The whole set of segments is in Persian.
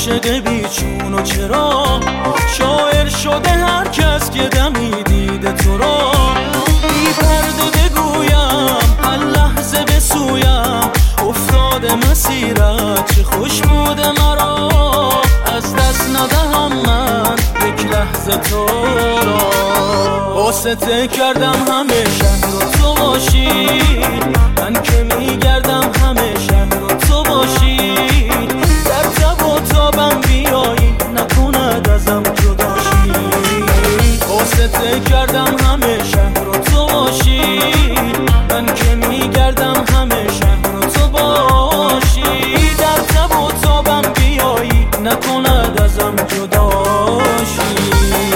عاشق بیچون و چرا شاعر شده هر کس که دمی دیده تو را بی پرده بگویم هر لحظه به سویم افتاده مسیرت چه خوش بوده مرا از دست ندهم من یک لحظه تو را واسطه کردم همه شهر رو تو باشی من که میگردم همه شهر رو تو باشی در تب و تابم بیایی نکند ازم جداشی واسطه کردم همه شهر رو تو باشی من که میگردم همه شهر رو تو باشی در تب و تابم بیایی نکند ازم جداشی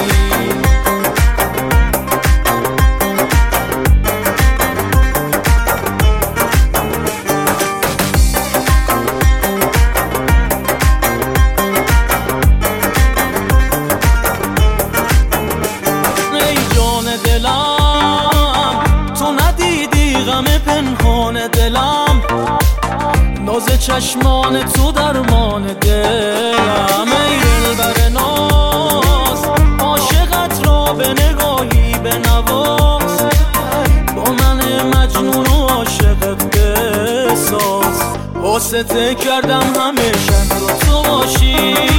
پنهان دلم ناز چشمان تو درمان دلم ای دلبر ناز عاشقت را به نگاهی بنواز با من مجنون و عاشقت بساز واسطه کردم همه شهر رو تو باشی